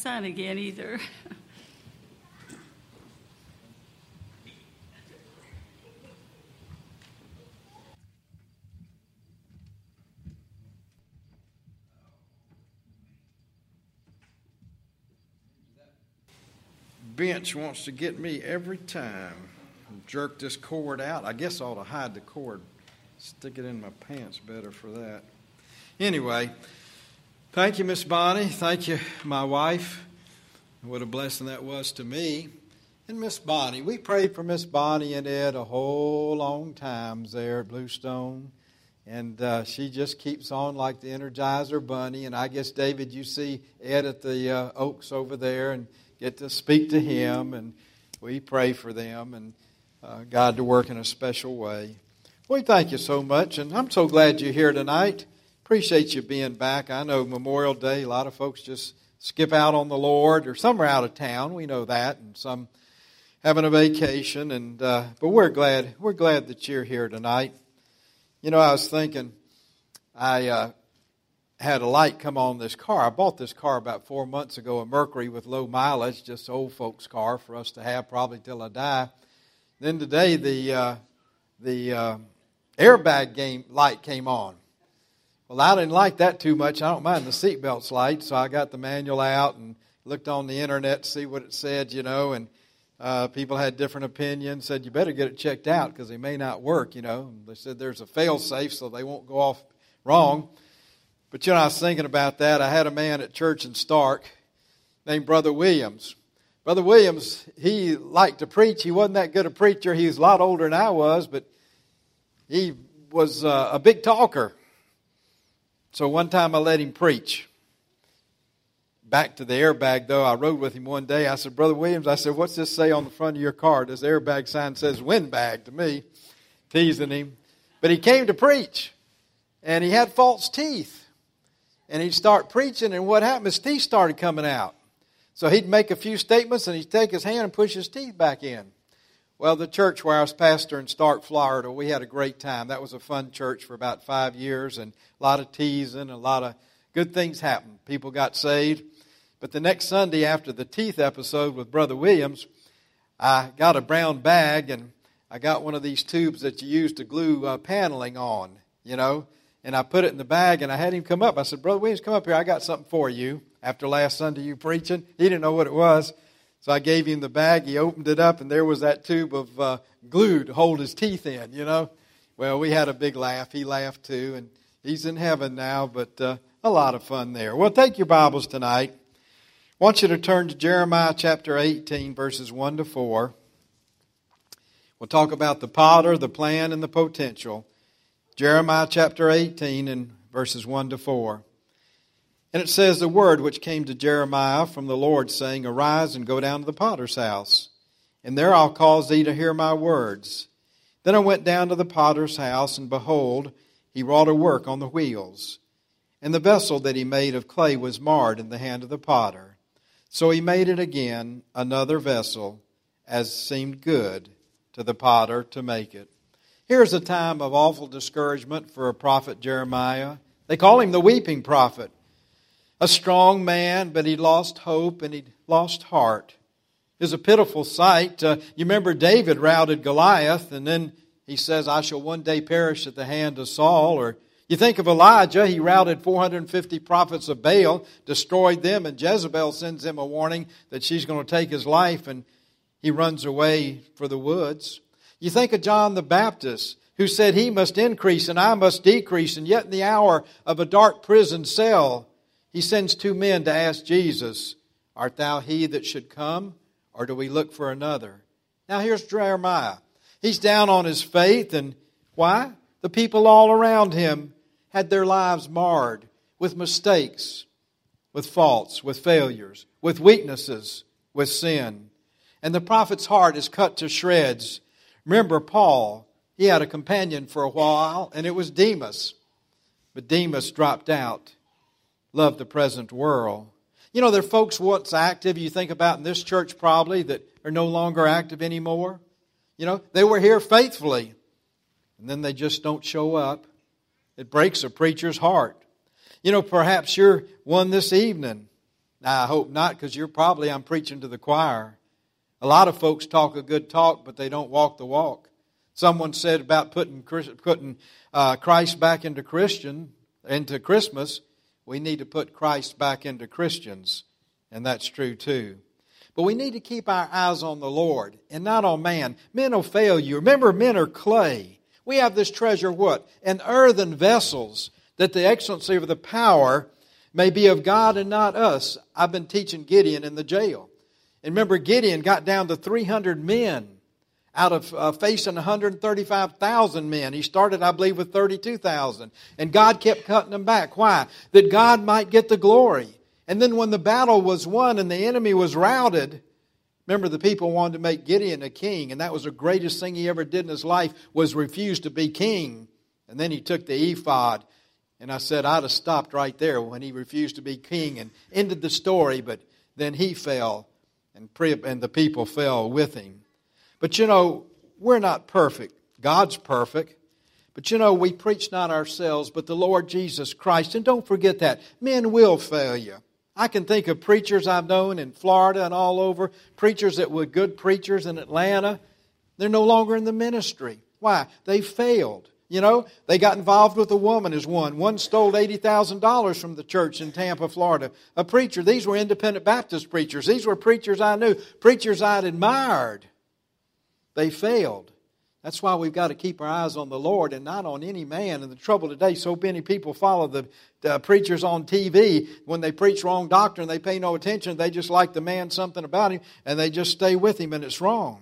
son again either. Bench wants to get me every time. Jerk this cord out. I guess I ought to hide the cord. Stick it in my pants better for that. Anyway, thank you, Miss Bonnie. Thank you, my wife. What a blessing that was to me. And Miss Bonnie. We prayed for Miss Bonnie and Ed a whole long time there at Bluestone. And she just keeps on like the Energizer Bunny. And I guess, David, you see Ed at the Oaks over there and get to speak to him. And we pray for them and God to work in a special way. We thank you so much. And I'm so glad you're here tonight. Appreciate you being back. I know Memorial Day, a lot of folks just skip out on the Lord, or some are out of town. We know that, and some having a vacation. And but we're glad that you're here tonight. You know, I was thinking, I had a light come on this car. I bought this car about 4 months ago, a Mercury with low mileage, just an old folks' car for us to have probably till I die. Then today the airbag light came on. Well, I didn't like that too much. I don't mind the seatbelts light, so I got the manual out and looked on the internet to see what it said, you know, and people had different opinions, said you better get it checked out because they may not work, you know. They said there's a fail-safe so they won't go off wrong. But, you know, I was thinking about that. I had a man at church in Stark named Brother Williams. Brother Williams, he liked to preach. He wasn't that good a preacher. He was a lot older than I was, but he was a big talker. So one time I let him preach. Back to the airbag, though, I rode with him one day. I said, Brother Williams, I said, what's this say on the front of your car? This airbag sign says windbag to me, teasing him. But he came to preach, and he had false teeth. And he'd start preaching, and what happened? His teeth started coming out. So he'd make a few statements, and he'd take his hand and push his teeth back in. Well, the church where I was pastor in Stark, Florida, we had a great time. That was a fun church for about 5 years, and a lot of teasing, a lot of good things happened. People got saved. But the next Sunday after the teeth episode with Brother Williams, I got a brown bag, and I got one of these tubes that you use to glue paneling on, you know. And I put it in the bag, and I had him come up. I said, Brother Williams, come up here. I got something for you. After last Sunday you preaching, he didn't know what it was. So I gave him the bag. He opened it up, and there was that tube of glue to hold his teeth in, you know. Well, we had a big laugh. He laughed too, and he's in heaven now, but a lot of fun there. Well, take your Bibles tonight. I want you to turn to Jeremiah chapter 18, verses 1 to 4. We'll talk about the potter, the plan, and the potential. Jeremiah chapter 18 and verses 1 to 4. And it says, the word which came to Jeremiah from the Lord, saying, Arise and go down to the potter's house, and there I'll cause thee to hear my words. Then I went down to the potter's house, and behold, he wrought a work on the wheels. And the vessel that he made of clay was marred in the hand of the potter. So he made it again, another vessel, as seemed good to the potter to make it. Here's a time of awful discouragement for a prophet Jeremiah. They call him the weeping prophet. A strong man, but he lost hope and he lost heart. It was a pitiful sight. You remember David routed Goliath, and then he says, I shall one day perish at the hand of Saul. Or you think of Elijah, he routed 450 prophets of Baal, destroyed them, and Jezebel sends him a warning that she's going to take his life, and he runs away for the woods. You think of John the Baptist, who said he must increase and I must decrease, and yet in the hour of a dark prison cell, he sends two men to ask Jesus, Art thou he that should come, or do we look for another? Now here's Jeremiah. He's down on his faith, and why? The people all around him had their lives marred with mistakes, with faults, with failures, with weaknesses, with sin. And the prophet's heart is cut to shreds. Remember Paul, he had a companion for a while, and it was Demas. But Demas dropped out. Loved the present world. You know, there are folks once active, you think about in this church probably, that are no longer active anymore. You know, they were here faithfully, and then they just don't show up. It breaks a preacher's heart. You know, perhaps you're one this evening. Now, I hope not, because I'm preaching to the choir. A lot of folks talk a good talk, but they don't walk the walk. Someone said about putting Christ back into Christmas, we need to put Christ back into Christians. And that's true too. But we need to keep our eyes on the Lord and not on man. Men will fail you. Remember, men are clay. We have this treasure, what? In earthen vessels, that the excellency of the power may be of God and not us. I've been teaching Gideon in the jail. And remember, Gideon got down to 300 men out of facing 135,000 men. He started, I believe, with 32,000. And God kept cutting them back. Why? That God might get the glory. And then when the battle was won and the enemy was routed, remember, the people wanted to make Gideon a king. And that was the greatest thing he ever did in his life, was refuse to be king. And then he took the ephod. And I said, I'd have stopped right there when he refused to be king and ended the story. But then he fell, and the people fell with him. But we're not perfect. God's perfect. But we preach not ourselves, but the Lord Jesus Christ. And don't forget that. Men will fail you. I can think of preachers I've known in Florida and all over, preachers that were good preachers in Atlanta. They're no longer in the ministry. Why? They failed. They got involved with a woman as one. One stole $80,000 from the church in Tampa, Florida. A preacher. These were independent Baptist preachers. These were preachers I knew, preachers I'd admired. They failed. That's why we've got to keep our eyes on the Lord and not on any man. And the trouble today, so many people follow the preachers on TV. When they preach wrong doctrine, they pay no attention. They just like the man, something about him, and they just stay with him, and it's wrong.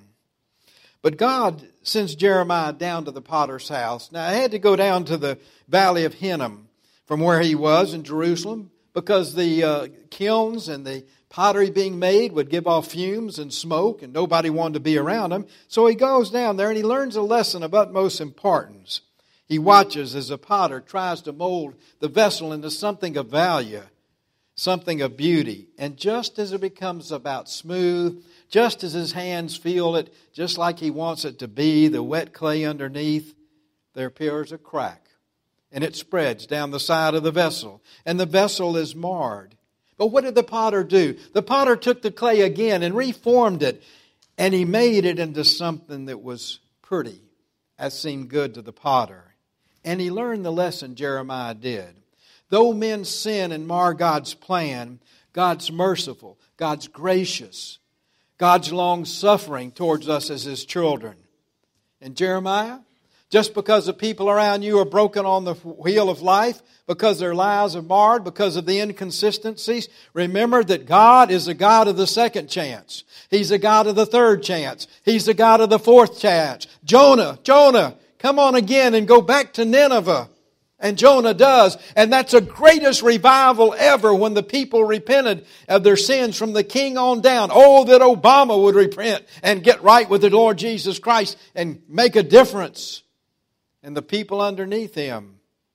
But God sends Jeremiah down to the potter's house. Now, I had to go down to the valley of Hinnom from where he was in Jerusalem, because the kilns and the pottery being made would give off fumes and smoke, and nobody wanted to be around him. So he goes down there and he learns a lesson of utmost importance. He watches as a potter tries to mold the vessel into something of value, something of beauty. And just as it becomes about smooth, just as his hands feel it, just like he wants it to be, the wet clay underneath, there appears a crack. And it spreads down the side of the vessel. And the vessel is marred. But what did the potter do? The potter took the clay again and reformed it. And he made it into something that was pretty, as seemed good to the potter. And he learned the lesson Jeremiah did. Though men sin and mar God's plan, God's merciful, God's gracious, God's long-suffering towards us as His children. And Jeremiah, just because the people around you are broken on the wheel of life, because their lives are marred, because of the inconsistencies, remember that God is a God of the second chance. He's a God of the third chance. He's a God of the fourth chance. Jonah, come on again and go back to Nineveh. And Jonah does. And that's the greatest revival ever, when the people repented of their sins from the king on down. Oh, that Obama would repent and get right with the Lord Jesus Christ and make a difference in the people underneath him.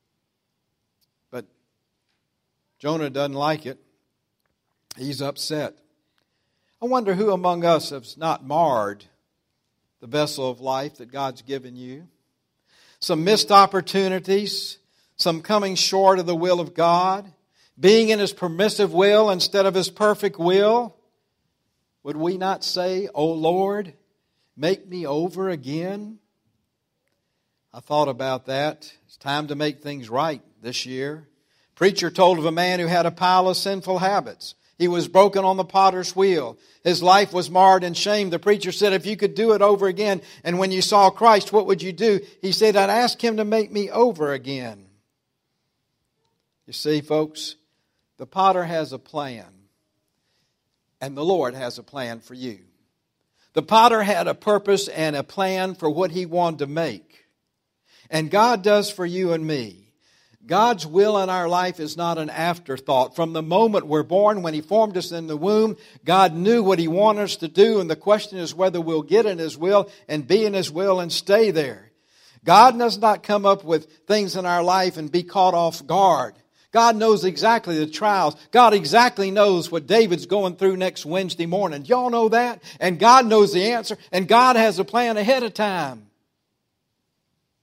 But Jonah doesn't like it. He's upset. I wonder who among us has not marred the vessel of life that God's given you. Some missed opportunities, some coming short of the will of God, being in His permissive will instead of His perfect will. Would we not say, "O Lord, make me over again"? I thought about that. It's time to make things right this year. Preacher told of a man who had a pile of sinful habits. He was broken on the potter's wheel. His life was marred in shame. The preacher said, if you could do it over again, and when you saw Christ, what would you do? He said, I'd ask Him to make me over again. You see, folks, the potter has a plan, and the Lord has a plan for you. The potter had a purpose and a plan for what he wanted to make. And God does for you and me. God's will in our life is not an afterthought. From the moment we're born, when He formed us in the womb, God knew what He wanted us to do, and the question is whether we'll get in His will and be in His will and stay there. God does not come up with things in our life and be caught off guard. God knows exactly the trials. God exactly knows what David's going through next Wednesday morning. Y'all know that? And God knows the answer, and God has a plan ahead of time.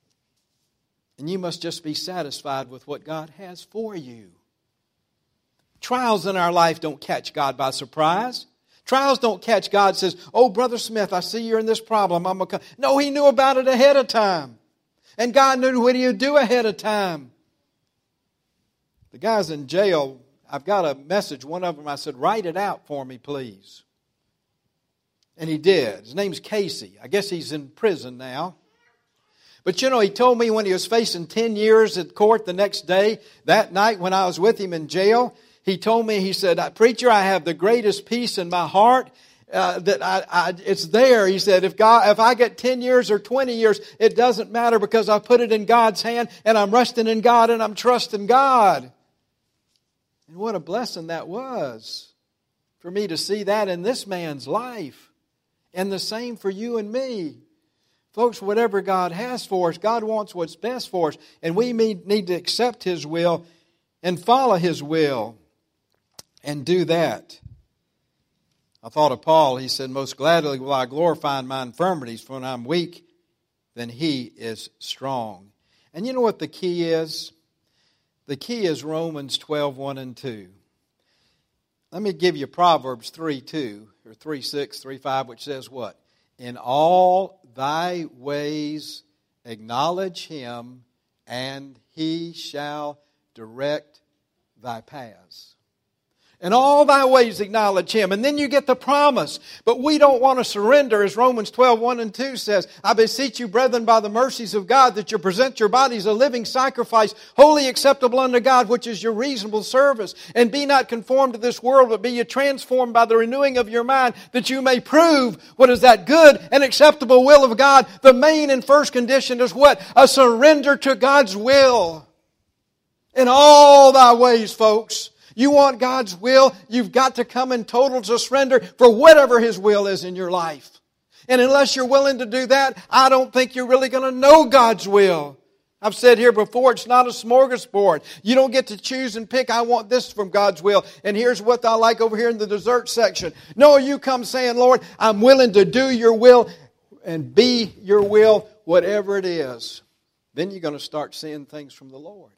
And you must just be satisfied with what God has for you. Trials in our life don't catch God by surprise. Trials don't catch God says, oh, Brother Smith, I see you're in this problem. I'm gonna come. No, He knew about it ahead of time. And God knew what He would do ahead of time. The guy's in jail. I've got a message. One of them, I said, write it out for me, please. And he did. His name's Casey. I guess he's in prison now. But you know, he told me when he was facing 10 years at court the next day, that night when I was with him in jail, he told me, he said, preacher, I have the greatest peace in my heart. It's there. He said, if I get 10 years or 20 years, it doesn't matter because I put it in God's hand and I'm resting in God and I'm trusting God. And what a blessing that was for me to see that in this man's life. And the same for you and me. Folks, whatever God has for us, God wants what's best for us. And we need to accept His will and follow His will and do that. I thought of Paul. He said, most gladly will I glorify in my infirmities, for when I'm weak, then He is strong. And you know what the key is? The key is Romans 12, 1 and 2. Let me give you Proverbs 3:2 or 3:6, 3:5, which says what? In all thy ways acknowledge Him, and He shall direct thy paths. In all thy ways acknowledge Him. And then you get the promise. But we don't want to surrender, as Romans 12, 1 and 2 says. I beseech you, brethren, by the mercies of God, that you present your bodies a living sacrifice, wholly acceptable unto God, which is your reasonable service. And be not conformed to this world, but be ye transformed by the renewing of your mind, that you may prove what is that good and acceptable will of God. The main and first condition is what? A surrender to God's will. In all thy ways, folks. You want God's will, you've got to come in total surrender for whatever His will is in your life. And unless you're willing to do that, I don't think you're really going to know God's will. I've said here before, it's not a smorgasbord. You don't get to choose and pick, I want this from God's will, and here's what I like over here in the dessert section. No, you come saying, Lord, I'm willing to do your will and be your will, whatever it is. Then you're going to start seeing things from the Lord.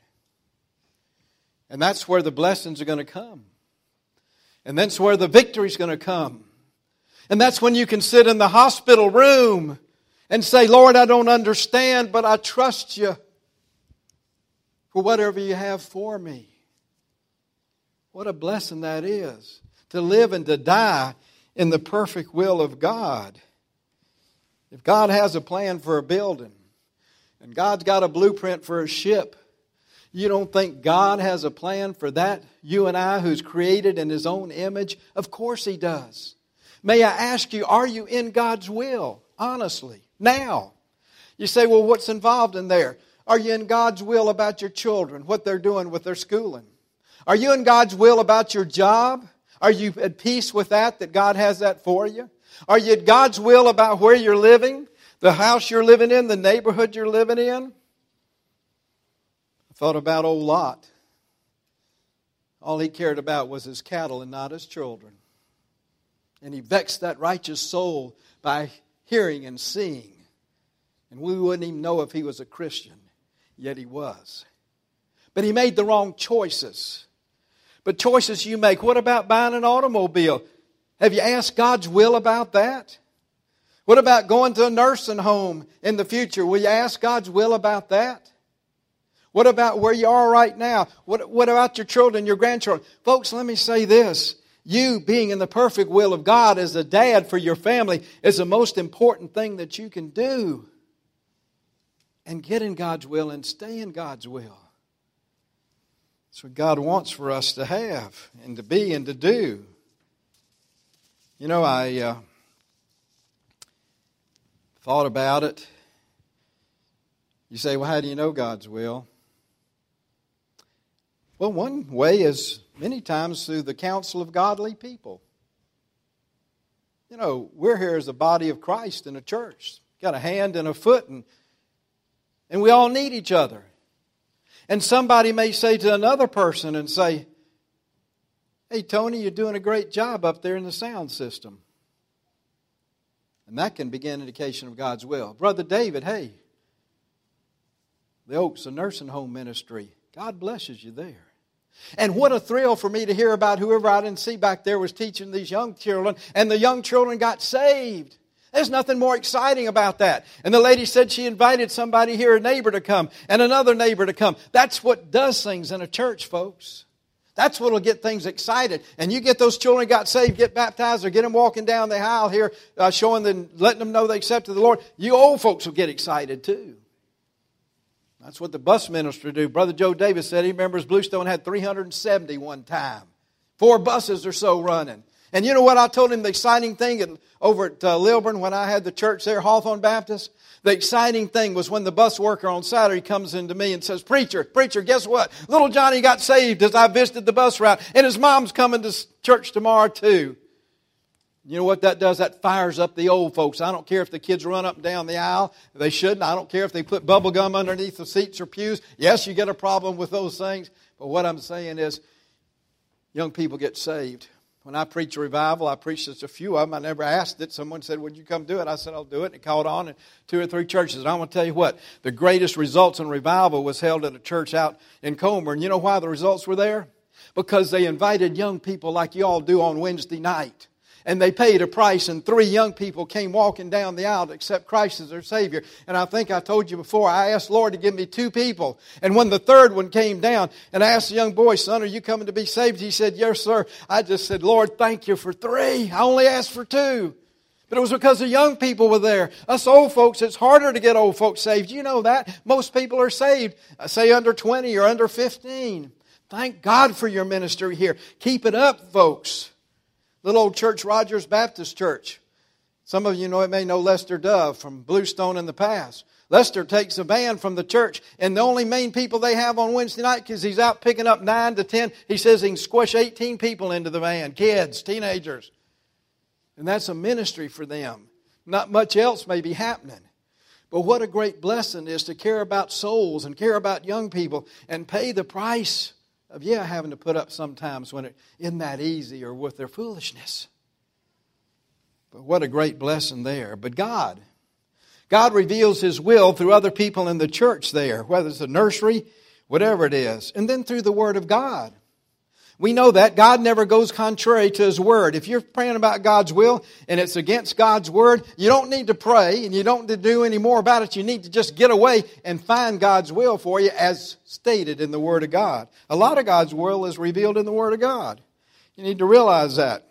And that's where the blessings are going to come. And that's where the victory's going to come. And that's when you can sit in the hospital room and say, Lord, I don't understand, but I trust you for whatever you have for me. What a blessing that is, to live and to die in the perfect will of God. If God has a plan for a building, and God's got a blueprint for a ship, you don't think God has a plan for that? You and I, who's created in His own image? Of course He does. May I ask you, are you in God's will? Honestly, now. You say, well, what's involved in there? Are you in God's will about your children, what they're doing with their schooling? Are you in God's will about your job? Are you at peace with that God has that for you? Are you in God's will about where you're living, the house you're living in, the neighborhood you're living in? Thought about old Lot. All he cared about was his cattle and not his children. And he vexed that righteous soul by hearing and seeing. And we wouldn't even know if he was a Christian, yet he was. But he made the wrong choices. But choices you make, what about buying an automobile? Have you asked God's will about that? What about going to a nursing home in the future? Will you ask God's will about that? What about where you are right now? What about your children, your grandchildren? Folks, let me say this. You being in the perfect will of God as a dad for your family is the most important thing that you can do. And get in God's will and stay in God's will. That's what God wants for us to have and to be and to do. You know, I thought about it. You say, well, how do you know God's will? Well, one way is many times through the counsel of godly people. You know, we're here as a body of Christ in a church. Got a hand and a foot, and we all need each other. And somebody may say to another person and say, hey, Tony, you're doing a great job up there in the sound system. And that can be an indication of God's will. Brother David, hey, the Oaks, a nursing home ministry. God blesses you there. And what a thrill for me to hear about whoever I didn't see back there was teaching these young children, and the young children got saved. There's nothing more exciting about that. And the lady said she invited somebody here, a neighbor to come, and another neighbor to come. That's what does things in a church, folks. That's what will get things excited. And you get those children got saved, get baptized, or get them walking down the aisle here, showing them, letting them know they accepted the Lord. You old folks will get excited too. That's what the bus minister do. Brother Joe Davis said he remembers Bluestone had 370 one time. 4 buses or so running. And you know what I told him the exciting thing over at Lilburn when I had the church there, Hawthorne Baptist? The exciting thing was when the bus worker on Saturday comes into me and says, Preacher, guess what? Little Johnny got saved as I visited the bus route, and his mom's coming to church tomorrow too. You know what that does? That fires up the old folks. I don't care if the kids run up and down the aisle. They shouldn't. I don't care if they put bubble gum underneath the seats or pews. Yes, you get a problem with those things. But what I'm saying is, young people get saved. When I preach a revival, I preached just a few of them. I never asked it. Someone said, would you come do it? I said, I'll do it. And it caught on in 2 or 3 churches. And I want to tell you what, the greatest results in revival was held at a church out in Comer. And you know why the results were there? Because they invited young people like you all do on Wednesday night. And they paid a price, and 3 young people came walking down the aisle to accept Christ as their Savior. And I think I told you before, I asked the Lord to give me 2 people. And when the 3rd one came down, and I asked the young boy, son, are you coming to be saved? He said, yes, sir. I just said, Lord, thank you for 3. I only asked for 2. But it was because the young people were there. Us old folks, it's harder to get old folks saved. You know that. Most people are saved, say under 20 or under 15. Thank God for your ministry here. Keep it up, folks. Little old church, Rogers Baptist Church. Some of you may know Lester Dove from Bluestone in the past. Lester takes a van from the church, and the only main people they have on Wednesday night, because he's out picking up 9 to 10, he says he can squish 18 people into the van, kids, teenagers. And that's a ministry for them. Not much else may be happening. But what a great blessing it is to care about souls and care about young people and pay the price of, having to put up sometimes when it isn't that easy or with their foolishness. But what a great blessing there. But God reveals His will through other people in the church there, whether it's a nursery, whatever it is. And then through the Word of God. We know that God never goes contrary to His Word. If you're praying about God's will and it's against God's Word, you don't need to pray and you don't need to do any more about it. You need to just get away and find God's will for you as stated in the Word of God. A lot of God's will is revealed in the Word of God. You need to realize that.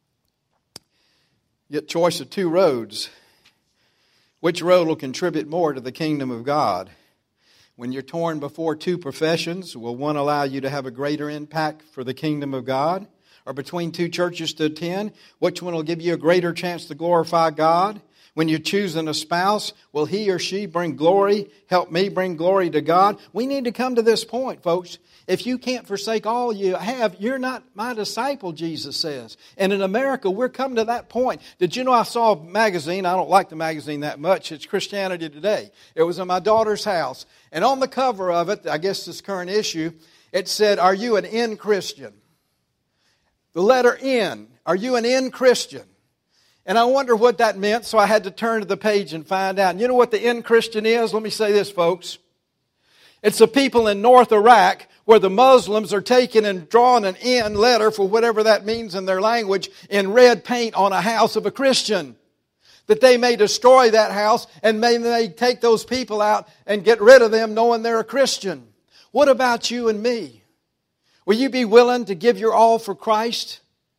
You get choice of 2 roads. Which road will contribute more to the kingdom of God? When you're torn before 2 professions, will one allow you to have a greater impact for the kingdom of God? Or between 2 churches to attend, which one will give you a greater chance to glorify God? When you're choosing a spouse, will he or she bring glory, help me bring glory to God? We need to come to this point, folks. If you can't forsake all you have, you're not my disciple, Jesus says. And in America, we're coming to that point. Did you know I saw a magazine? I don't like the magazine that much. It's Christianity Today. It was in my daughter's house. And on the cover of it, I guess this current issue, it said, are you an N Christian? The letter N. Are you an N Christian? And I wonder what that meant, so I had to turn to the page and find out. And you know what the N Christian is? Let me say this, folks. It's the people in North Iraq where the Muslims are taking and drawing an N letter, for whatever that means in their language, in red paint on a house of a Christian. That they may destroy that house and may take those people out and get rid of them knowing they're a Christian. What about you and me? Will you be willing to give your all for Christ?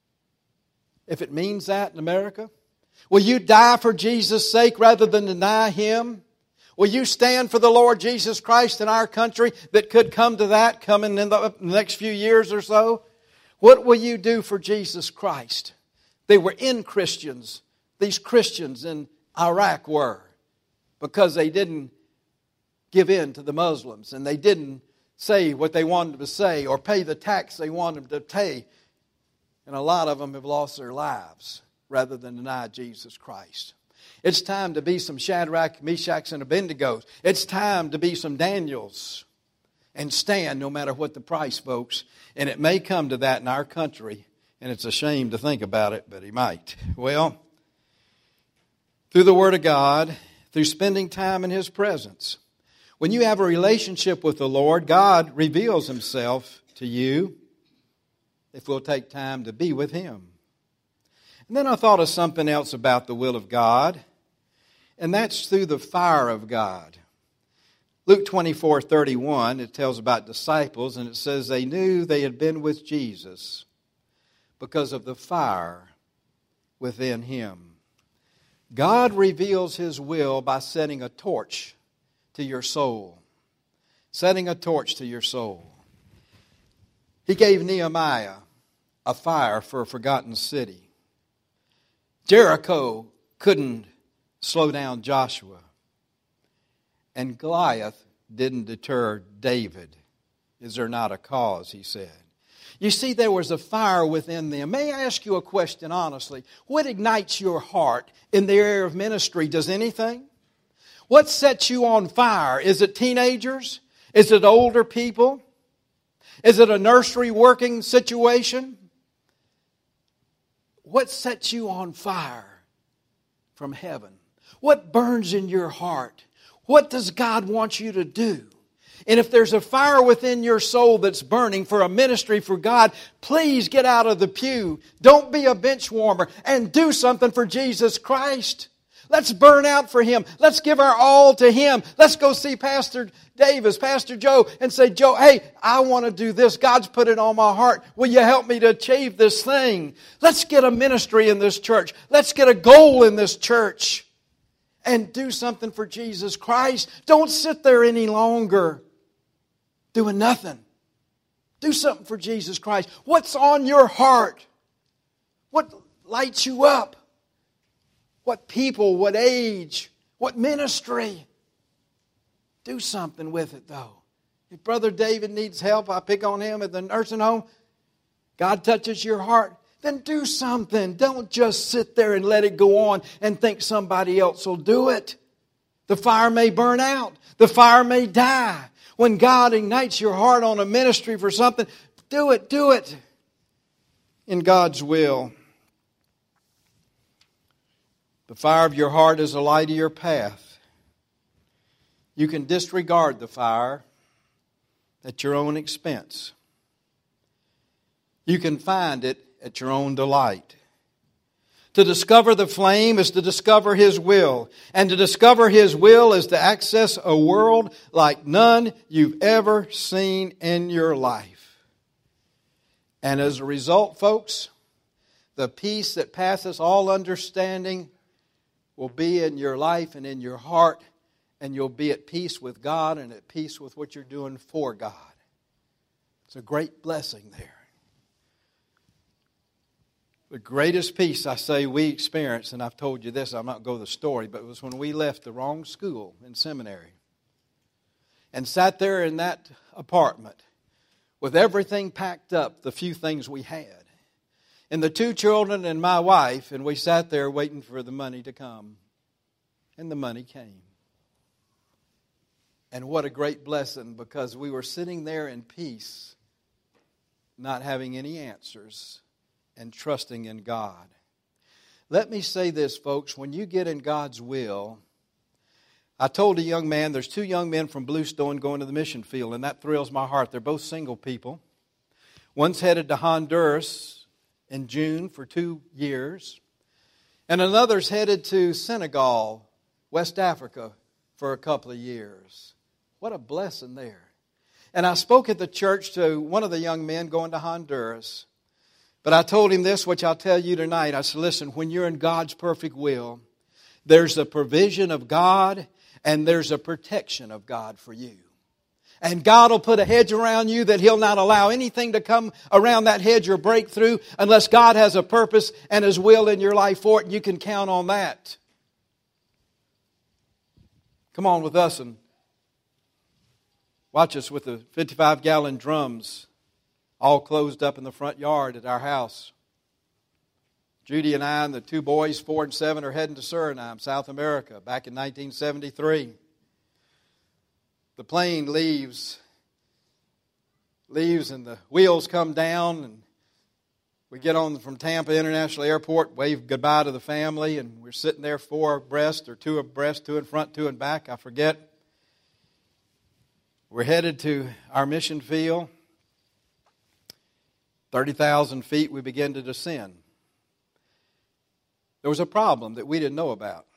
If it means that in America? Will you die for Jesus' sake rather than deny Him? Will you stand for the Lord Jesus Christ in our country that could come to that coming in the next few years or so? What will you do for Jesus Christ? They were in Christians. These Christians in Iraq were. Because they didn't give in to the Muslims. And they didn't say what they wanted to say or pay the tax they wanted to pay. And a lot of them have lost their lives rather than deny Jesus Christ. It's time to be some Shadrach, Meshach, and Abednego. It's time to be some Daniels and stand no matter what the price, folks. And it may come to that in our country, and it's a shame to think about it, but it might. Well, through the Word of God, through spending time in His presence. When you have a relationship with the Lord, God reveals Himself to you if we'll take time to be with Him. And then I thought of something else about the will of God, and that's through the fire of God. Luke 24:31, it tells about disciples, and it says they knew they had been with Jesus because of the fire within Him. God reveals His will by setting a torch to your soul. Setting a torch to your soul. He gave Nehemiah a fire for a forgotten city. Jericho couldn't slow down Joshua. And Goliath didn't deter David. Is there not a cause, he said. You see, there was a fire within them. May I ask you a question honestly? What ignites your heart in the area of ministry? Does anything? What sets you on fire? Is it teenagers? Is it older people? Is it a nursery working situation? What sets you on fire from heaven? What burns in your heart? What does God want you to do? And if there's a fire within your soul that's burning for a ministry for God, please get out of the pew. Don't be a bench warmer and do something for Jesus Christ. Let's burn out for Him. Let's give our all to Him. Let's go see Pastor Davis, Pastor Joe, and say, Joe, hey, I want to do this. God's put it on my heart. Will you help me to achieve this thing? Let's get a ministry in this church. Let's get a goal in this church. And do something for Jesus Christ. Don't sit there any longer doing nothing. Do something for Jesus Christ. What's on your heart? What lights you up? What people, what age, what ministry? Do something with it though. If Brother David needs help, I pick on him at the nursing home. God touches your heart. Then do something. Don't just sit there and let it go on and think somebody else will do it. The fire may burn out. The fire may die. When God ignites your heart on a ministry for something, do it in God's will. The fire of your heart is the light of your path. You can disregard the fire at your own expense. You can find it at your own delight. To discover the flame is to discover His will. And to discover His will is to access a world like none you've ever seen in your life. And as a result, folks, the peace that passes all understanding will be in your life and in your heart. And you'll be at peace with God and at peace with what you're doing for God. It's a great blessing there. The greatest peace, I say, we experienced, and I've told you this, I'm not going to go to the story, but it was when we left the wrong school in seminary and sat there in that apartment with everything packed up, the few things we had, and the 2 children and my wife, and we sat there waiting for the money to come. And the money came. And what a great blessing, because we were sitting there in peace, not having any answers, and trusting in God. Let me say this, folks. When you get in God's will, I told a young man, there's 2 young men from Bluestone going to the mission field, and that thrills my heart. They're both single people. One's headed to Honduras in June for 2 years, and another's headed to Senegal, West Africa, for a couple of years. What a blessing there. And I spoke at the church to one of the young men going to Honduras. But I told him this, which I'll tell you tonight. I said, listen, when you're in God's perfect will, there's a provision of God and there's a protection of God for you. And God will put a hedge around you that He'll not allow anything to come around that hedge or break through unless God has a purpose and His will in your life for it. And you can count on that. Come on with us and watch us with the 55-gallon drums all closed up in the front yard at our house. Judy and I and the 2 boys, 4 and 7, are heading to Suriname, South America, back in 1973. The plane leaves and the wheels come down, and we get on from Tampa International Airport, wave goodbye to the family, and we're sitting there 4 abreast or 2 abreast, 2 in front, 2 in back, I forget. We're headed to our mission field. 30,000 feet, we began to descend. There was a problem that we didn't know about.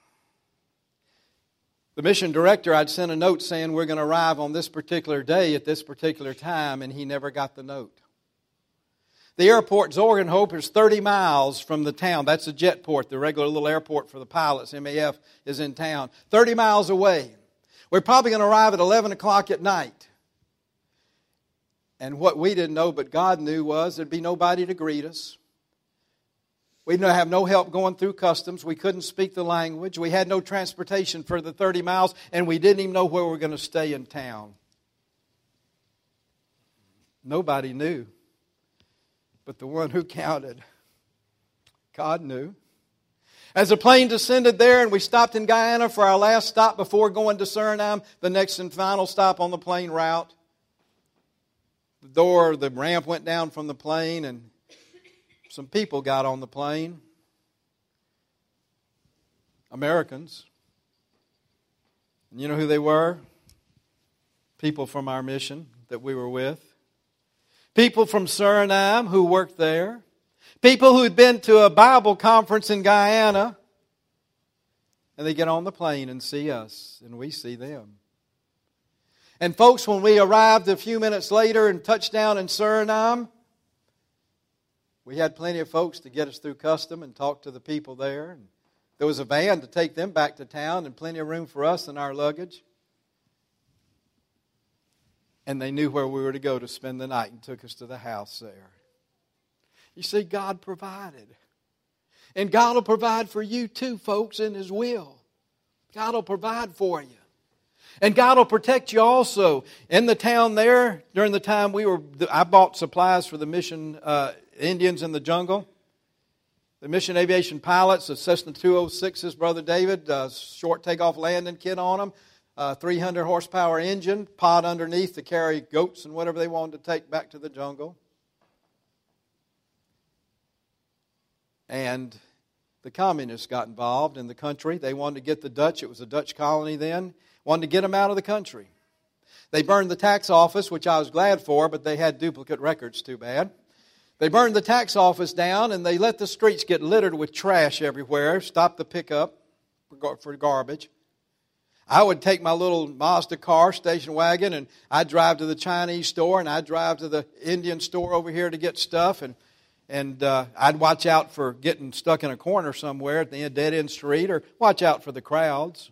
The mission director, I'd sent a note saying we're going to arrive on this particular day at this particular time, and he never got the note. The airport, Zorgenhof, is 30 miles from the town. That's a jet port, the regular little airport for the pilots. MAF is in town. 30 miles away. We're probably going to arrive at 11 o'clock at night. And what we didn't know, but God knew, was there'd be nobody to greet us. We'd have no help going through customs. We couldn't speak the language. We had no transportation for the 30 miles, and we didn't even know where we were going to stay in town. Nobody knew. But the one who counted, God knew. As the plane descended there and we stopped in Guyana for our last stop before going to Suriname, the next and final stop on the plane route, the ramp went down from the plane and some people got on the plane. Americans. And you know who they were? People from our mission that we were with. People from Suriname who worked there. People who had been to a Bible conference in Guyana. And they get on the plane and see us, and we see them. And folks, when we arrived a few minutes later and touched down in Suriname, we had plenty of folks to get us through custom and talk to the people there. And there was a van to take them back to town and plenty of room for us and our luggage. And they knew where we were to go to spend the night and took us to the house there. You see, God provided. And God will provide for you too, folks, in His will. God will provide for you. And God will protect you also. In the town there, during the time I bought supplies for the mission Indians in the jungle. The mission aviation pilots, the Cessna 206's, Brother David, short takeoff landing kit on them. 300 horsepower engine, pod underneath to carry goats and whatever they wanted to take back to the jungle. And the communists got involved in the country. They wanted to get the Dutch, it was a Dutch colony then, wanted to get them out of the country. They burned the tax office, which I was glad for, but they had duplicate records, too bad. They burned the tax office down and they let the streets get littered with trash everywhere, stopped the pickup for garbage. I would take my little Mazda car, station wagon, and I'd drive to the Chinese store and I'd drive to the Indian store over here to get stuff. And I'd watch out for getting stuck in a corner somewhere at the dead-end street or watch out for the crowds.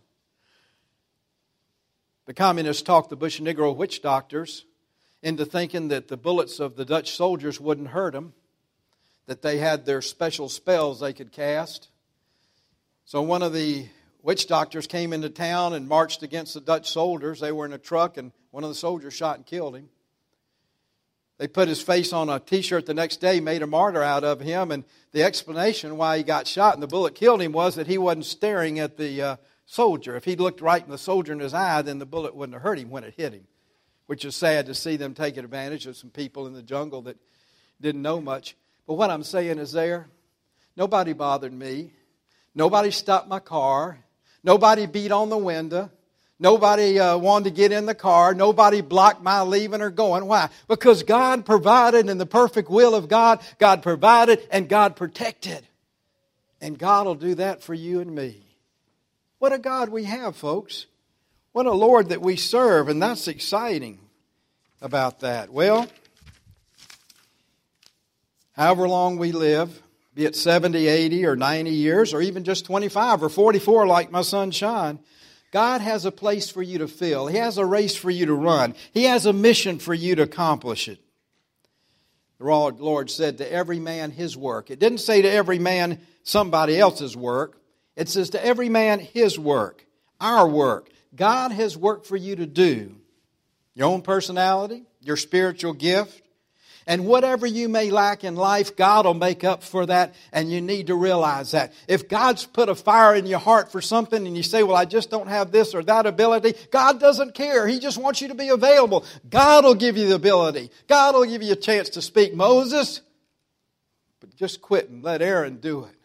The communists talked the Bush Negro witch doctors into thinking that the bullets of the Dutch soldiers wouldn't hurt them, that they had their special spells they could cast. So one of the witch doctors came into town and marched against the Dutch soldiers. They were in a truck, and one of the soldiers shot and killed him. They put his face on a T-shirt the next day, made a martyr out of him, and the explanation why he got shot and the bullet killed him was that he wasn't staring at the soldier. If he'd looked right in the soldier in his eye, then the bullet wouldn't have hurt him when it hit him, which is sad to see them taking advantage of some people in the jungle that didn't know much. But what I'm saying is nobody bothered me. Nobody stopped my car. Nobody beat on the window. Nobody wanted to get in the car. Nobody blocked my leaving or going. Why? Because God provided in the perfect will of God. God provided and God protected. And God will do that for you and me. What a God we have, folks. What a Lord that we serve. And that's exciting about that. Well, however long we live, be it 70, 80, or 90 years, or even just 25 or 44 like my son Sean, God has a place for you to fill. He has a race for you to run. He has a mission for you to accomplish it. The Lord said to every man his work. It didn't say to every man somebody else's work. It says to every man his work, our work. God has work for you to do. Your own personality, your spiritual gift, and whatever you may lack in life, God will make up for that, and you need to realize that. If God's put a fire in your heart for something and you say, well, I just don't have this or that ability, God doesn't care. He just wants you to be available. God will give you the ability. God will give you a chance to speak. Moses, but just quit and let Aaron do it.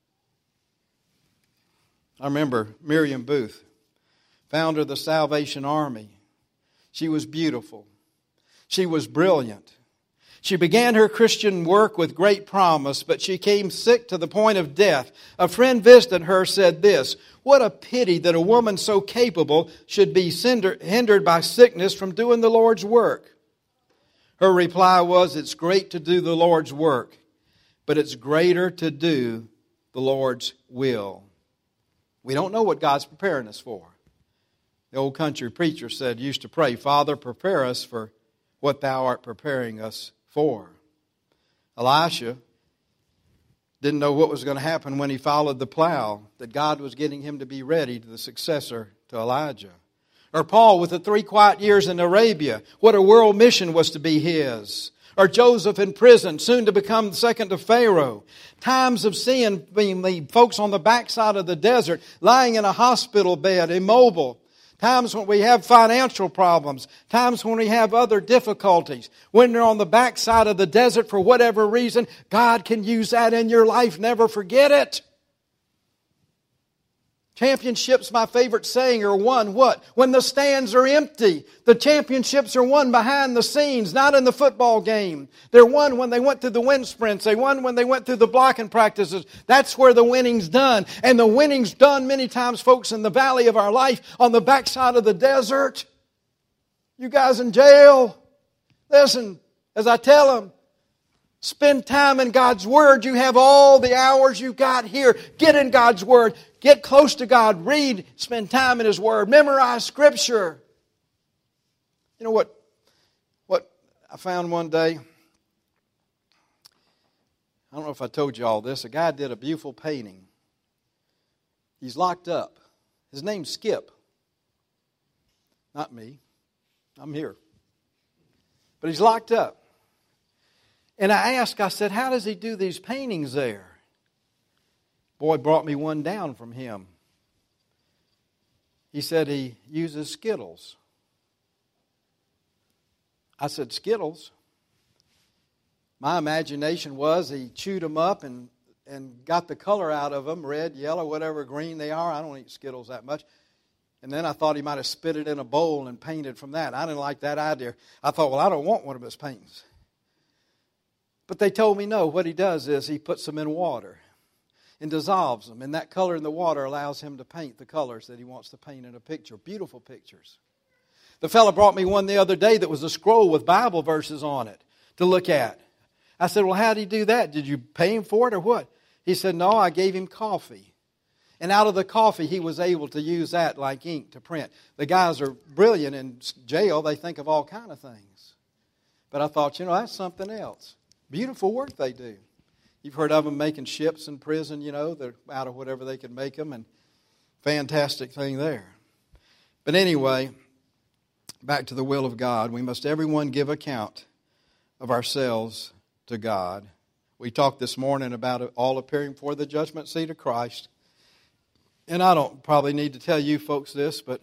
I remember Miriam Booth, founder of the Salvation Army. She was beautiful. She was brilliant. She began her Christian work with great promise, but she came sick to the point of death. A friend visited her, said this, "What a pity that a woman so capable should be hindered by sickness from doing the Lord's work." Her reply was, "It's great to do the Lord's work, but it's greater to do the Lord's will." We don't know what God's preparing us for. The old country preacher used to pray, "Father, prepare us for what thou art preparing us for." Elisha didn't know what was going to happen when he followed the plow, that God was getting him to be ready to the successor to Elijah. Or Paul with the 3 quiet years in Arabia, what a world mission was to be his. Or Joseph in prison, soon to become the second to Pharaoh. Times of seeing the folks on the backside of the desert, lying in a hospital bed, immobile. Times when we have financial problems. Times when we have other difficulties. When they're on the backside of the desert for whatever reason, God can use that in your life. Never forget it. Championships, my favorite saying, are won what? When the stands are empty. The championships are won behind the scenes, not in the football game. They're won when they went through the wind sprints. They won when they went through the blocking practices. That's where the winning's done. And the winning's done many times, folks, in the valley of our life, on the backside of the desert. You guys in jail, listen, as I tell them, spend time in God's Word. You have all the hours you've got here. Get in God's Word. Get close to God. Read. Spend time in His Word. Memorize Scripture. You know what I found one day? I don't know if I told you all this. A guy did a beautiful painting. He's locked up. His name's Skip. Not me. I'm here. But he's locked up. And I said, how does he do these paintings there? Boy brought me one down from him. He said he uses Skittles. I said, Skittles? My imagination was he chewed them up and got the color out of them, red, yellow, whatever green they are. I don't eat Skittles that much. And then I thought he might have spit it in a bowl and painted from that. I didn't like that idea. I thought, well, I don't want one of his paintings. But they told me no. What he does is he puts them in water and dissolves them. And that color in the water allows him to paint the colors that he wants to paint in a picture. Beautiful pictures. The fellow brought me one the other day that was a scroll with Bible verses on it to look at. I said, well, how did he do that? Did you pay him for it or what? He said, no, I gave him coffee. And out of the coffee, he was able to use that like ink to print. The guys are brilliant in jail. They think of all kind of things. But I thought, that's something else. Beautiful work they do. You've heard of them making ships in prison, they're out of whatever they can make them, and fantastic thing there. But anyway, back to the will of God. We must everyone give account of ourselves to God. We talked this morning about it all appearing before the judgment seat of Christ. And I don't probably need to tell you folks this, but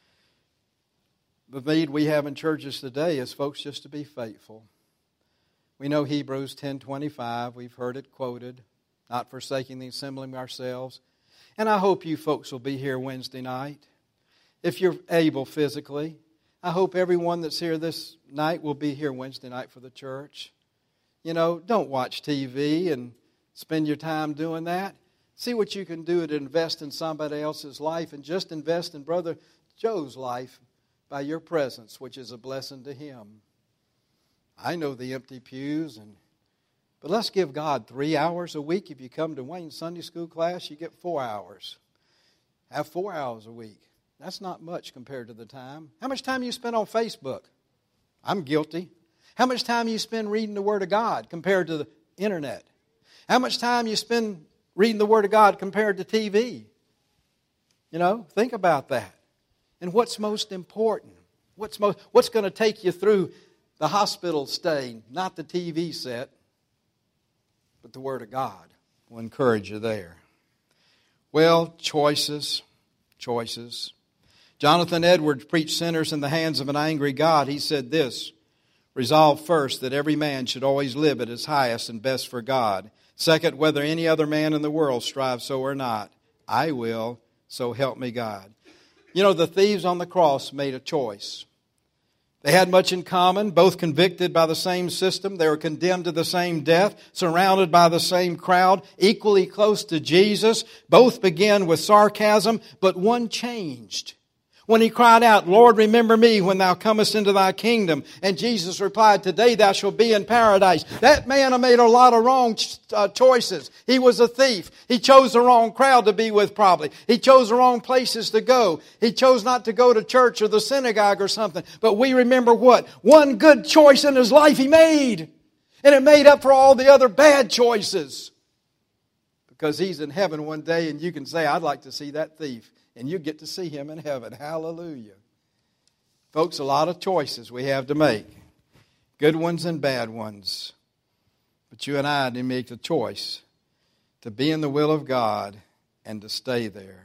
the need we have in churches today is folks just to be faithful. We know Hebrews 10:25. We've heard it quoted. Not forsaking the assembling ourselves. And I hope you folks will be here Wednesday night. If you're able physically. I hope everyone that's here this night will be here Wednesday night for the church. Don't watch TV and spend your time doing that. See what you can do to invest in somebody else's life, and just invest in Brother Joe's life by your presence, which is a blessing to him. I know the empty pews, but let's give God 3 hours a week. If you come to Wayne's Sunday school class, you get 4 hours. Have 4 hours a week. That's not much compared to the time. How much time you spend on Facebook? I'm guilty. How much time you spend reading the Word of God compared to the internet? How much time you spend reading the Word of God compared to TV? Think about that. And what's most important? What's going to take you through the hospital stay? Not the TV set, but the Word of God will encourage you there. Well, choices. Jonathan Edwards preached sinners in the hands of an angry God. He said this, resolve first that every man should always live at his highest and best for God. Second, whether any other man in the world strives so or not, I will, so help me God. The thieves on the cross made a choice. They had much in common, both convicted by the same system. They were condemned to the same death, surrounded by the same crowd, equally close to Jesus. Both began with sarcasm, but one changed. When he cried out, "Lord, remember me when thou comest into thy kingdom." And Jesus replied, "Today thou shalt be in paradise." That man made a lot of wrong choices. He was a thief. He chose the wrong crowd to be with probably. He chose the wrong places to go. He chose not to go to church or the synagogue or something. But we remember what? One good choice in his life he made. And it made up for all the other bad choices. Because he's in heaven one day and you can say, "I'd like to see that thief." And you get to see him in heaven. Hallelujah. Folks, a lot of choices we have to make. Good ones and bad ones. But you and I need to make the choice to be in the will of God and to stay there.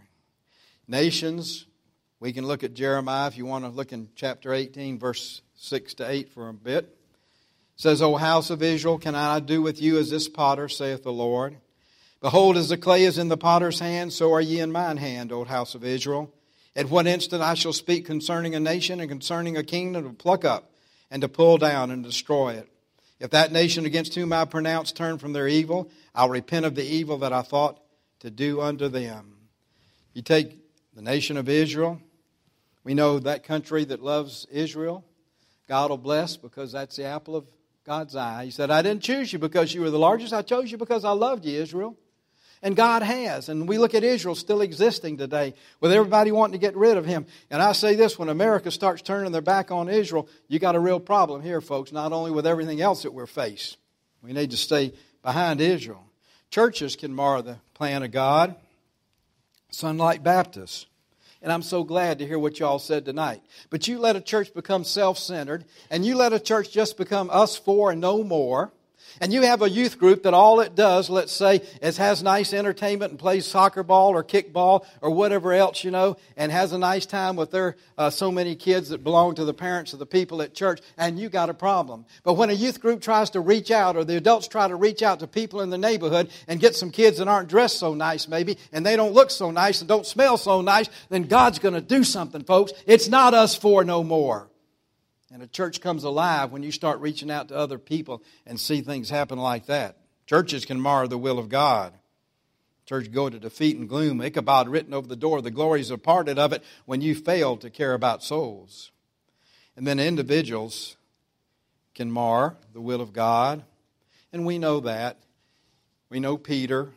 Nations, we can look at Jeremiah if you want to look in chapter 18, verse 6 to 8 for a bit. It says, "O house of Israel, can I do with you as this potter, saith the Lord? Behold, as the clay is in the potter's hand, so are ye in mine hand, O house of Israel. At what instant I shall speak concerning a nation and concerning a kingdom to pluck up and to pull down and destroy it. If that nation against whom I pronounce turn from their evil, I'll repent of the evil that I thought to do unto them." You take the nation of Israel. We know that country that loves Israel, God will bless because that's the apple of God's eye. He said, "I didn't choose you because you were the largest. I chose you because I loved you, Israel." And God has. And we look at Israel still existing today with everybody wanting to get rid of him. And I say this, when America starts turning their back on Israel, you got a real problem here, folks, not only with everything else that we're faced. We need to stay behind Israel. Churches can mar the plan of God. Sunlight Baptist. And I'm so glad to hear what y'all said tonight. But you let a church become self-centered, and you let a church just become us four and no more. And you have a youth group that all it does, let's say, is has nice entertainment and plays soccer ball or kickball or whatever else, and has a nice time with their so many kids that belong to the parents of the people at church, and you got a problem. But when a youth group tries to reach out, or the adults try to reach out to people in the neighborhood and get some kids that aren't dressed so nice maybe, and they don't look so nice and don't smell so nice, then God's going to do something, folks. It's not us four no more. And a church comes alive when you start reaching out to other people and see things happen like that. Churches can mar the will of God. Church go to defeat and gloom. Ichabod written over the door. The glories are parted of it when you fail to care about souls. And then individuals can mar the will of God. And we know that. We know Peter.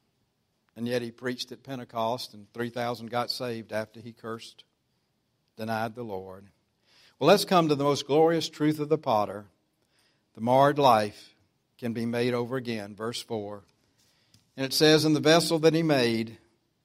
And yet he preached at Pentecost and 3,000 got saved after he cursed, denied the Lord. Well, let's come to the most glorious truth of the potter. The marred life can be made over again. Verse 4. And it says, "And the vessel that he made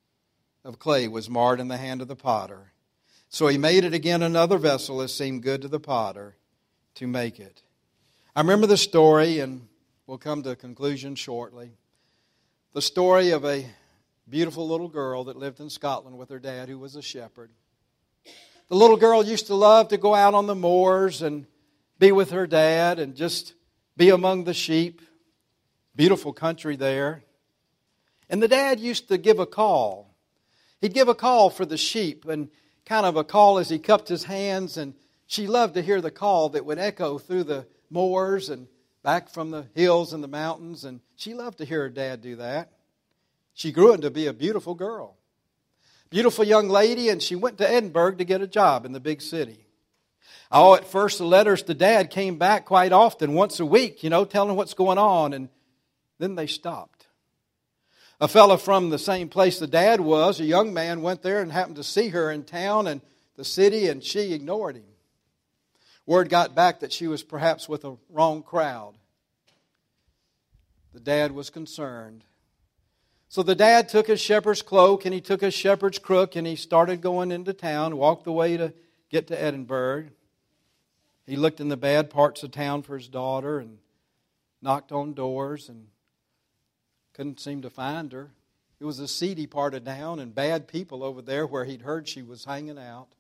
of clay was marred in the hand of the potter. So he made it again another vessel as seemed good to the potter to make it." I remember the story, and we'll come to a conclusion shortly. The story of a beautiful little girl that lived in Scotland with her dad, who was a shepherd. The little girl used to love to go out on the moors and be with her dad and just be among the sheep. Beautiful country there. And the dad used to give a call. He'd give a call for the sheep, and kind of a call as he cupped his hands, and she loved to hear the call that would echo through the moors and back from the hills and the mountains, and she loved to hear her dad do that. She grew into be a beautiful girl. Beautiful young lady, and she went to Edinburgh to get a job in the big city. Oh, at first the letters to Dad came back quite often, once a week, telling what's going on, and then they stopped. A fellow from the same place the Dad was, a young man, went there and happened to see her in town and the city, and she ignored him. Word got back that she was perhaps with a wrong crowd. The Dad was concerned. So the dad took his shepherd's cloak and he took his shepherd's crook and he started going into town, walked the way to get to Edinburgh. He looked in the bad parts of town for his daughter and knocked on doors and couldn't seem to find her. It was a seedy part of town and bad people over there where he'd heard she was hanging out.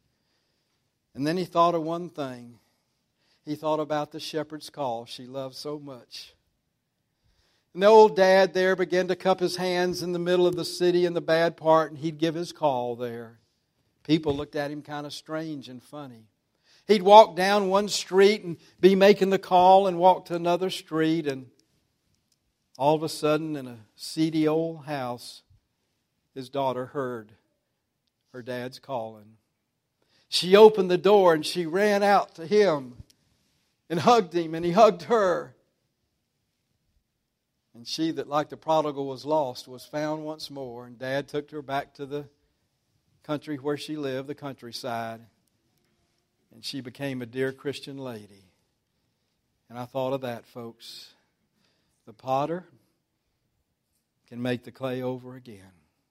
And then he thought of one thing. He thought about the shepherd's call she loved so much. And the old dad there began to cup his hands in the middle of the city in the bad part, and he'd give his call there. People looked at him kind of strange and funny. He'd walk down one street and be making the call and walk to another street, and all of a sudden in a seedy old house, his daughter heard her dad's calling. She opened the door and she ran out to him and hugged him, and he hugged her. And she that like the prodigal was lost was found once more, and Dad took her back to the country where she lived, the countryside, and she became a dear Christian lady. And I thought of that, folks. The potter can make the clay over again.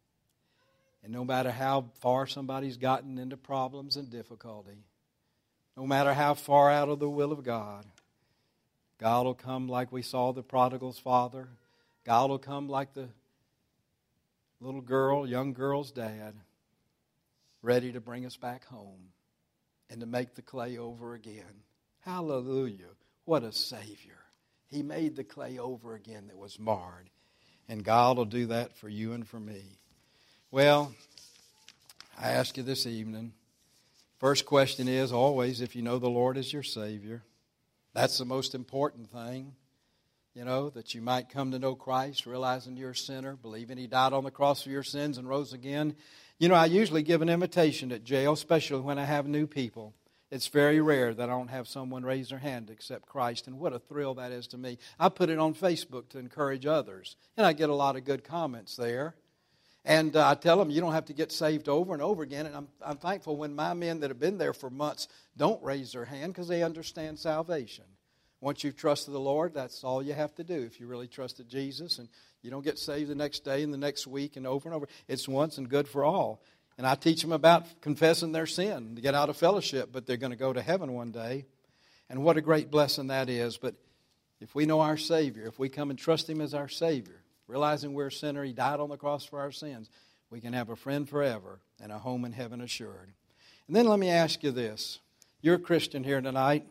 And no matter how far somebody's gotten into problems and difficulty, no matter how far out of the will of God, God will come like we saw the prodigal's father. God will come like the little girl, young girl's dad, ready to bring us back home and to make the clay over again. Hallelujah. What a Savior. He made the clay over again that was marred. And God will do that for you and for me. Well, I ask you this evening, first question is always if you know the Lord as your Savior. That's the most important thing, that you might come to know Christ, realizing you're a sinner, believing He died on the cross for your sins and rose again. I usually give an invitation at jail, especially when I have new people. It's very rare that I don't have someone raise their hand to accept Christ, and what a thrill that is to me. I put it on Facebook to encourage others, and I get a lot of good comments there. And I tell them you don't have to get saved over and over again. And I'm thankful when my men that have been there for months don't raise their hand because they understand salvation. Once you've trusted the Lord, that's all you have to do. If you really trusted Jesus, and you don't get saved the next day and the next week and over. It's once and good for all. And I teach them about confessing their sin to get out of fellowship, but they're going to go to heaven one day. And what a great blessing that is. But if we know our Savior, if we come and trust Him as our Savior, realizing we're a sinner, He died on the cross for our sins, we can have a friend forever and a home in heaven assured. And then let me ask you this. You're a Christian here tonight.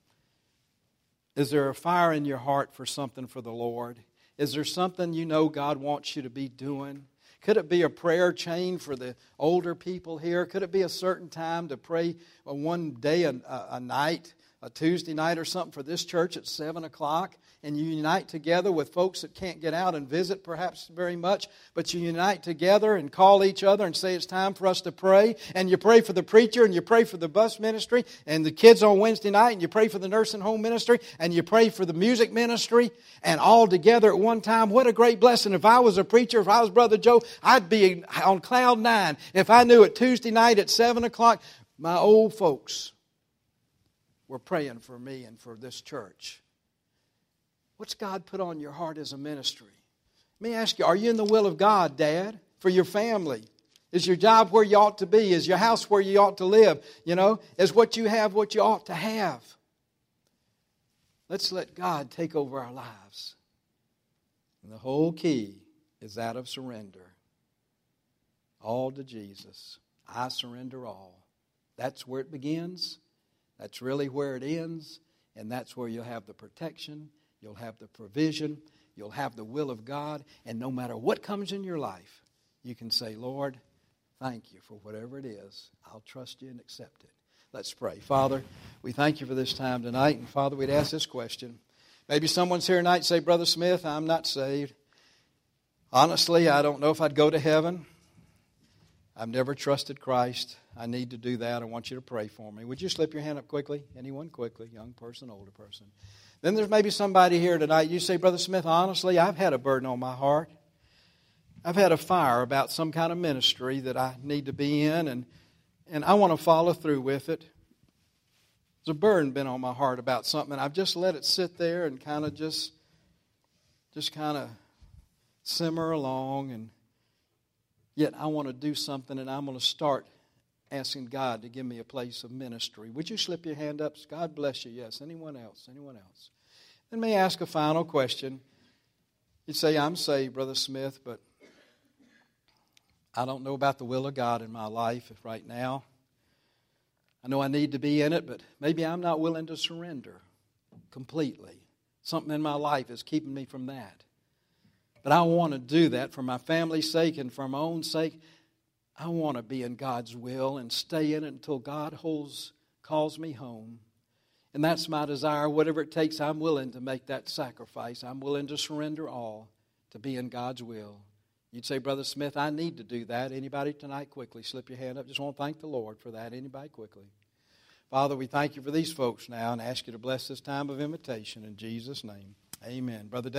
Is there a fire in your heart for something for the Lord? Is there something you know God wants you to be doing? Could it be a prayer chain for the older people here? Could it be a certain time to pray one day a night, a Tuesday night or something for this church at 7 o'clock? And you unite together with folks that can't get out and visit perhaps very much, but you unite together and call each other and say it's time for us to pray. And you pray for the preacher, and you pray for the bus ministry, and the kids on Wednesday night, and you pray for the nursing home ministry, and you pray for the music ministry, and all together at one time. What a great blessing. If I was a preacher, if I was Brother Joe, I'd be on cloud 9. If I knew at Tuesday night at 7 o'clock, my old folks were praying for me and for this church. What's God put on your heart as a ministry? Let me ask you, are you in the will of God, Dad, for your family? Is your job where you ought to be? Is your house where you ought to live? Is what you have what you ought to have? Let's let God take over our lives. And the whole key is that of surrender. All to Jesus. I surrender all. That's where it begins. That's really where it ends. And that's where you'll have the protection. You'll have the provision. You'll have the will of God. And no matter what comes in your life, you can say, Lord, thank you for whatever it is. I'll trust you and accept it. Let's pray. Father, we thank you for this time tonight. And Father, we'd ask this question. Maybe someone's here tonight and say, Brother Smith, I'm not saved. Honestly, I don't know if I'd go to heaven. I've never trusted Christ. I need to do that. I want you to pray for me. Would you slip your hand up quickly? Anyone quickly? Young person, older person. Then there's maybe somebody here tonight. You say, Brother Smith, honestly, I've had a burden on my heart. I've had a fire about some kind of ministry that I need to be in, and I want to follow through with it. There's a burden been on my heart about something, and I've just let it sit there and kind of just kind of simmer along, and yet I want to do something, and I'm going to start asking God to give me a place of ministry. Would you slip your hand up? God bless you. Yes. Anyone else? Anyone else? Let me ask a final question. You'd say, I'm saved, Brother Smith, but I don't know about the will of God in my life right now. I know I need to be in it, but maybe I'm not willing to surrender completely. Something in my life is keeping me from that. But I want to do that for my family's sake and for my own sake. I want to be in God's will and stay in it until God holds calls me home. And that's my desire. Whatever it takes, I'm willing to make that sacrifice. I'm willing to surrender all to be in God's will. You'd say, Brother Smith, I need to do that. Anybody tonight? Quickly, slip your hand up. Just want to thank the Lord for that. Anybody? Quickly. Father, we thank you for these folks now and ask you to bless this time of invitation in Jesus' name. Amen. Brother